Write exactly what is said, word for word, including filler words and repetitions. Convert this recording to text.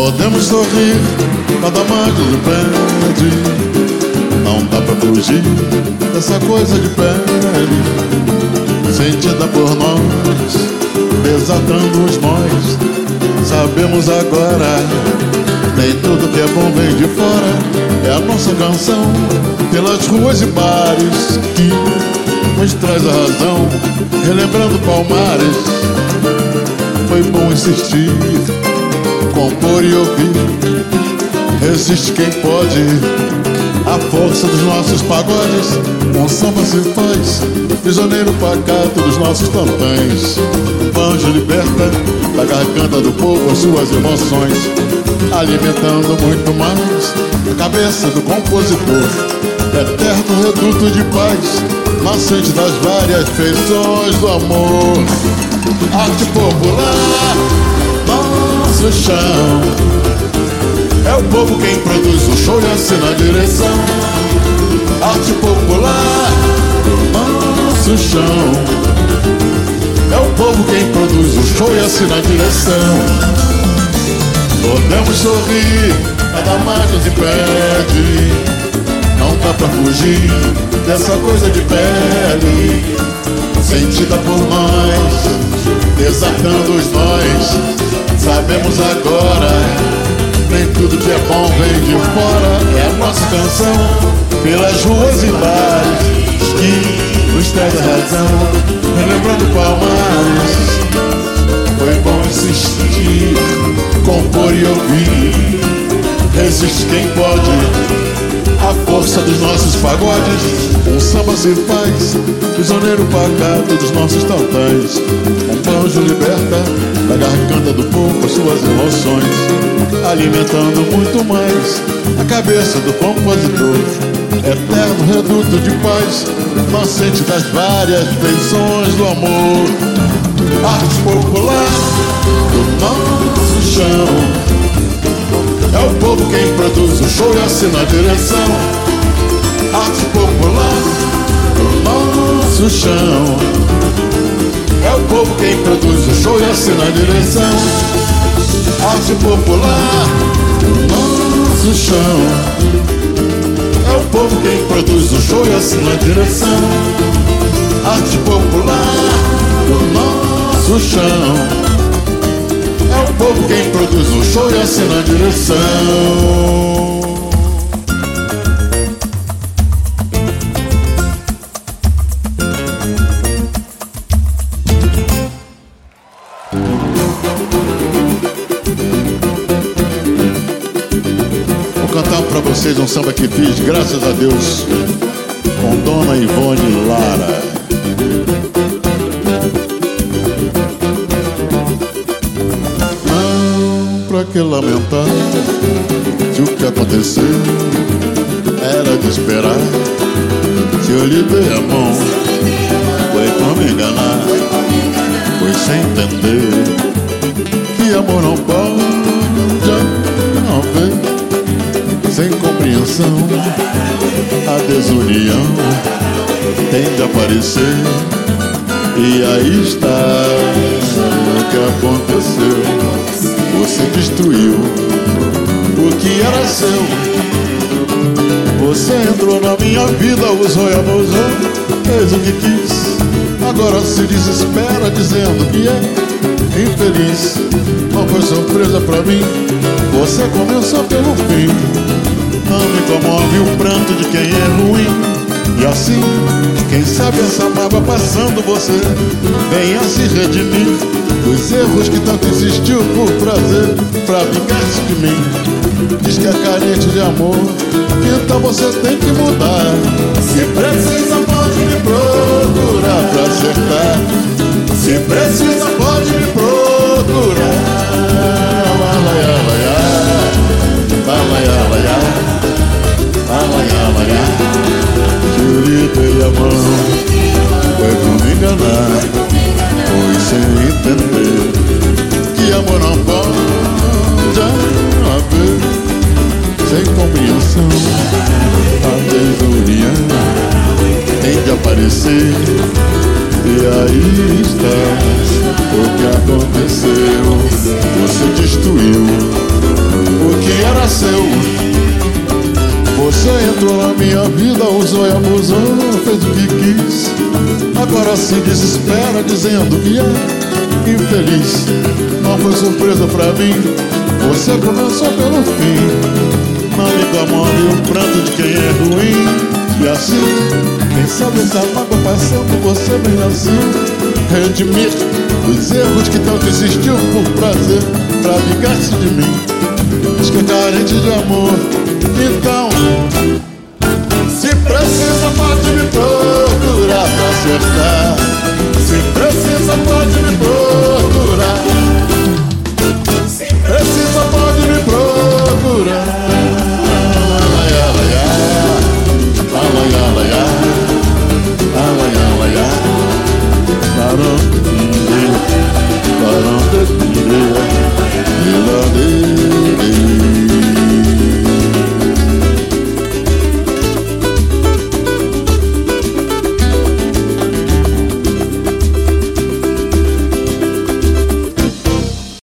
Podemos sorrir quando a mágoa lhe pede, não dá pra fugir dessa coisa de pele, sentida por nós, desatando os nós. Sabemos agora, nem tudo que é bom vem de fora. É a nossa canção pelas ruas e bares que nos traz a razão, relembrando Palmares. Foi bom insistir, compor e ouvir. Resiste quem pode, a força dos nossos pagodes. Com samba se faz, prisioneiro pacato dos nossos tantãs. Banjo liberta da garganta do povo as suas emoções, alimentando muito mais a cabeça do compositor. Eterno reduto de paz, nascente das várias feições do amor. Arte popular, nosso chão. É o povo quem produz o show e assina a direção. Arte popular, nosso chão. É o povo quem produz o show e assina a direção. Podemos sorrir, cada mais nos impede. Não dá pra fugir dessa coisa de pele, sentida por nós, desatando os nós. Sabemos agora, nem tudo que é bom vem de fora. É a nossa canção pelas ruas e bares que nos traz a razão, relembrando Palmares. Foi bom insistir, compor e ouvir. Resiste quem pode, a força dos nossos pagodes. Um samba se faz, prisioneiro pacato dos nossos tantãs. Um banjo liberta da garganta do povo as suas emoções, alimentando muito mais a cabeça do compositor. Eterno reduto de paz, nascente das várias feições do amor. Arte popular do nosso chão. É o povo quem produz o show e assina a direção. Arte popular do nosso chão. É o povo quem produz o show e assina a direção. Arte popular do nosso chão. É o povo quem produz o show e assina a direção. Arte popular do nosso chão. É o povo quem produz o show e assina a direção. Vou cantar pra vocês um samba que fiz, graças a Deus, com Dona Ivone Lara. Pra que lamentar se o que aconteceu era de esperar? Se eu lhe dei a mão, foi pra me enganar, foi sem entender que amor não pode haver. Sem compreensão, a desunião tem de aparecer. E aí está o que aconteceu. Você destruiu o que era seu. Você entrou na minha vida, usou e abusou, fez o que quis. Agora se desespera dizendo que é infeliz. Não foi surpresa pra mim, você começou pelo fim. Não me comove o pranto de quem é ruim. E assim, quem sabe essa mágoa passando, você venha se redimir dos erros que tanto insistiu por prazer, pra vingar-se de mim. Diz que é carente de amor, então você tem que mudar. Se precisa pode me procurar pra acertar. Se precisa pode me procurar. Alaiá, alaiá, alaiá, alaiá, alaiá, alaiá. Eu lhe dei a mão, foi pra me enganar, foi sem entender que amor não pode haver. Sem compreensão, a desunião tem de aparecer. E aí está o que aconteceu. Você destruiu nasceu. Você entrou na minha vida, usou e abusou, fez o que quis. Agora se desespera dizendo que é infeliz. Não foi surpresa pra mim, você começou pelo fim. Não me comove o pranto de quem é ruim. E assim, quem sabe essa mágoa passando, você vem assim redimir os erros que tanto insistiu por prazer, pra vingar-se de mim. Diz que é carente de amor, então se precisa pode me procurar pra acertar. Se